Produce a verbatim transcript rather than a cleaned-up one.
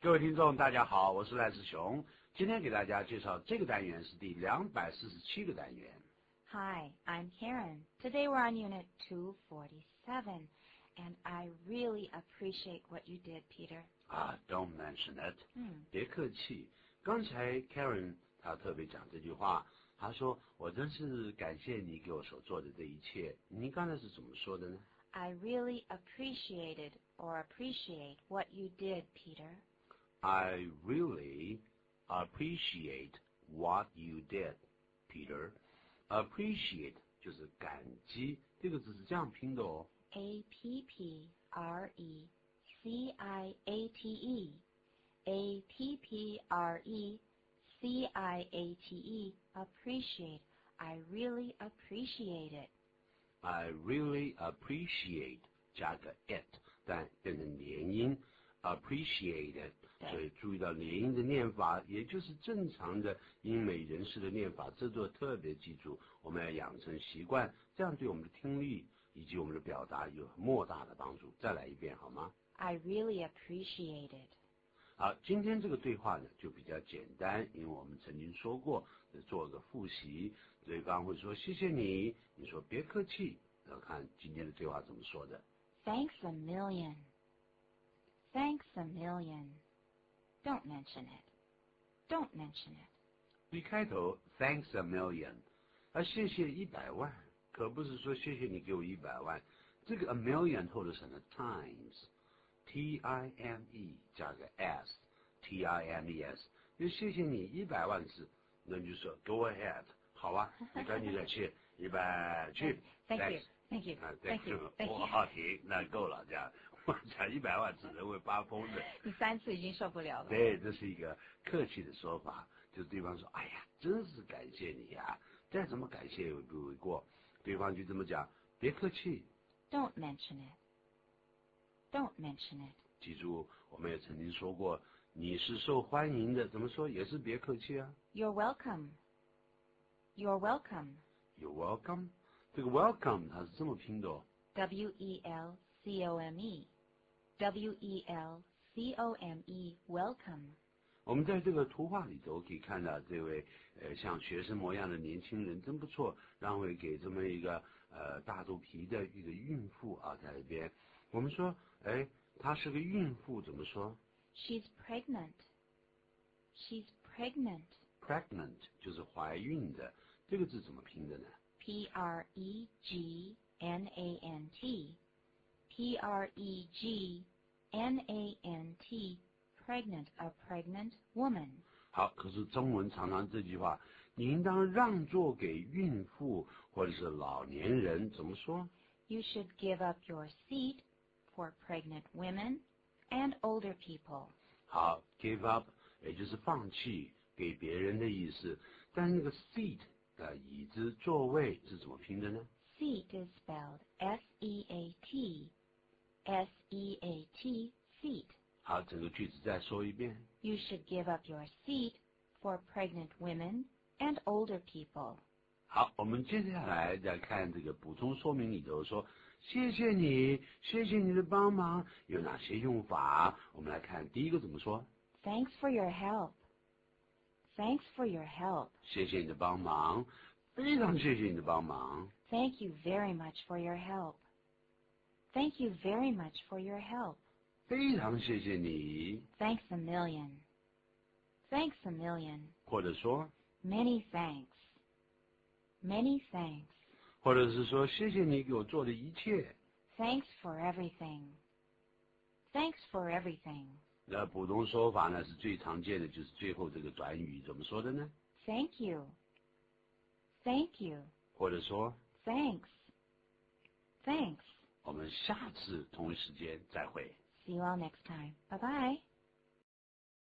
各位听众大家好，我是赖志雄，今天给大家介绍这个单元是第两百四十七个单元。 Hi, I'm Karen. Today we're on Unit two forty-seven, and I really appreciate what you did, Peter. Ah, don't mention it. 嗯， 别客气。刚才 Karen 她特别讲这句话，她说我真是感谢你给我所做的这一切。您刚才是怎么说的呢？ I really appreciated or appreciate what you did, Peter. I really appreciate what you did, Peter. Appreciate 就是感激，这个字是这样拼的哦。 A P P R E C I A T E. A P P R E C I A T E. Appreciate. I really appreciate it. I really appreciate 加个 it， 但变成连音 appreciate it， 所以注意到连音的念法，也就是正常的英美人士的念法，这都特别记住，我们要养成习惯，这样对我们的听力以及我们的表达有莫大的帮助。再来一遍好吗？ I really appreciate it. 好，今天这个对话呢就比较简单，因为我们曾经说过，做个复习，对方会说谢谢你，你说别客气，要看今天的对话怎么说的。 Thanks a million. Thanks a million. Don't mention it. Don't mention it. 一开头 thanks a million， 啊谢谢一百万，可不是说谢谢你给我一百万，这个 a million 后头是个 times。T I M E 加个 S，T I M E S， 就谢谢你一百万次，那你就说 Go ahead， 好啊，你赶紧再去一百去 Thank you, thank you, 啊 thank you, thank 我 you. 好停，那够了，这样我讲一百万次人会发疯的。 你三次已经受不了了。 对，这是一个客气的说法，就是对方说，哎呀，真是感谢你呀，再怎么感谢也不为过。对方就这么讲，别客气。 Don't mention it. Don't mention it. 记住，我们也曾经说过，你是受欢迎的，怎么说也是别客气啊。 You're welcome. You're welcome. You're welcome。这个 welcome 它是这么拼的哦。 W E L C O M E. W E L C O M E. Welcome. 我们在这个图画里头可以看到这位呃像学生模样的年轻人真不错，让位给这么一个呃大肚皮的一个孕妇啊在那边。我们说，哎，她是个孕妇，怎么说 She's pregnant. She's pregnant. ？Pregnant 就是怀孕的，这个字怎么拼的呢？ P R E G N A N T. P R E G N A N T. Pregnant, a pregnant woman. 好，可是中文常常这句话，你应当让座给孕妇或者是老年人，怎么说？ You should give up your seat for pregnant women and older people. 好 ，give up 也就是放弃，给别人的意思。但那个 seat 的椅子座位是怎么拼的呢？ Seat is spelled S E A T. S E A T, seat. 好，整个句子再说一遍。 You should give up your seat for pregnant women and older people. 好，我们接下来再看这个补充说明里头说，谢谢你，谢谢你的帮忙，有哪些用法？我们来看第一个怎么说。 Thanks for your help. Thanks for your help. 谢谢你的帮忙，非常谢谢你的帮忙。 Thank you very much for your help. Thank you very much for your help. 非常谢谢你， Thanks a million. Thanks a million. 或者说， Many thanks. Many thanks. 或者是说谢谢你给我做的一切。 Thanks for everything. Thanks for everything. 那普通说法呢是最常见的，就是最后这个短语怎么说的呢？ Thank you. Thank you. 或者说， Thanks. Thanks. 我们下次同一时间再会。 See you all next time. Bye-bye.